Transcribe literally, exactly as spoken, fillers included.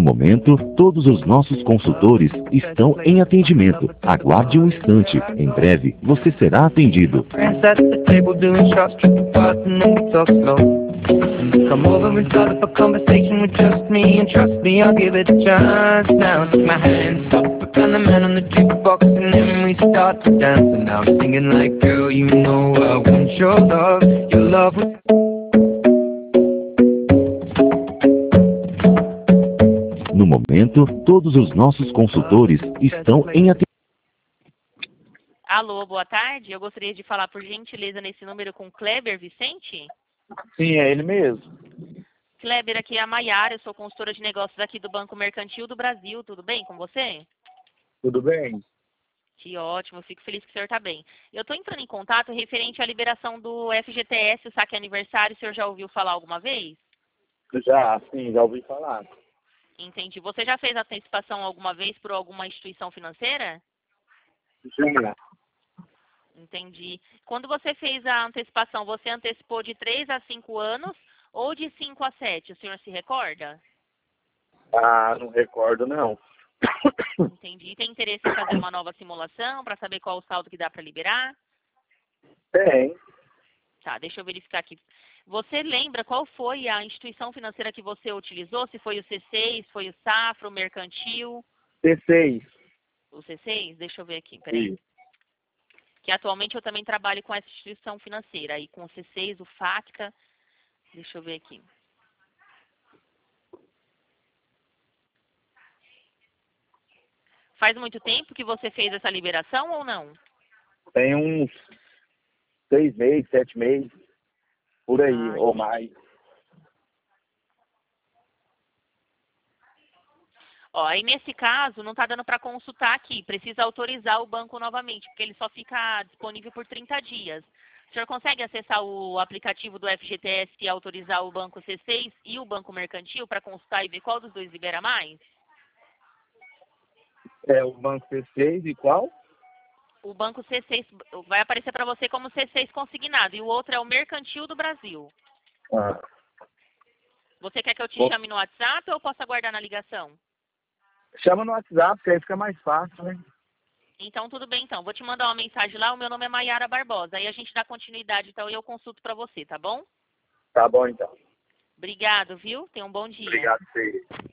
momento, todos os nossos consultores estão em atendimento. Aguarde um instante. Em breve, você será atendido. Come over and start up a conversation with just me, and trust me, I'll give it a chance. Now take my hand, stop it, and the man on the jukebox, and then we start to dance. And now I'm singing like, girl, you know I want your love, your love. No momento, todos os nossos consultores estão em atendimento. Alô, boa tarde. Eu gostaria de falar, por gentileza, nesse número com Kleber Vicente. Sim, é ele mesmo. Kleber, aqui é a Maiara, eu sou consultora de negócios aqui do Banco Mercantil do Brasil. Tudo bem com você? Tudo bem? Que ótimo, eu fico feliz que o senhor está bem. Eu estou entrando em contato referente à liberação do F G T S, o saque aniversário. O senhor já ouviu falar alguma vez? Já, sim, já ouvi falar. Entendi. Você já fez antecipação alguma vez por alguma instituição financeira? Já. Entendi. Quando você fez a antecipação, você antecipou de três a cinco anos ou de cinco a sete? O senhor se recorda? Ah, não recordo, não. Entendi. Tem interesse em fazer uma nova simulação para saber qual o saldo que dá para liberar? Tem. Tá, deixa eu verificar aqui. Você lembra qual foi a instituição financeira que você utilizou? Se foi o C seis, foi o Safra, o Mercantil? C seis. O C seis? Deixa eu ver aqui, peraí. Sim. Que atualmente eu também trabalho com essa instituição financeira, aí com o C seis, o FATCA. Deixa eu ver aqui. Faz muito tempo que você fez essa liberação ou não? Tem uns seis meses, sete meses, por aí, ah, ou mais. Ó, aí nesse caso, não está dando para consultar aqui. Precisa autorizar o banco novamente, porque ele só fica disponível por trinta dias. O senhor consegue acessar o aplicativo do F G T S e autorizar o banco C seis e o banco mercantil para consultar e ver qual dos dois libera mais? É o banco C seis e qual? O banco C seis vai aparecer para você como C seis consignado e o outro é o Mercantil do Brasil. Ah. Você quer que eu te Bom, chame no WhatsApp ou posso aguardar na ligação? chama no WhatsApp, que aí fica mais fácil, né? Então, tudo bem, então. Vou te mandar uma mensagem lá. O meu nome é Maiara Barbosa. Aí a gente dá continuidade, então, e eu consulto para você, tá bom? Tá bom, então. Obrigado, viu? Tenha um bom dia. Obrigado, Fê.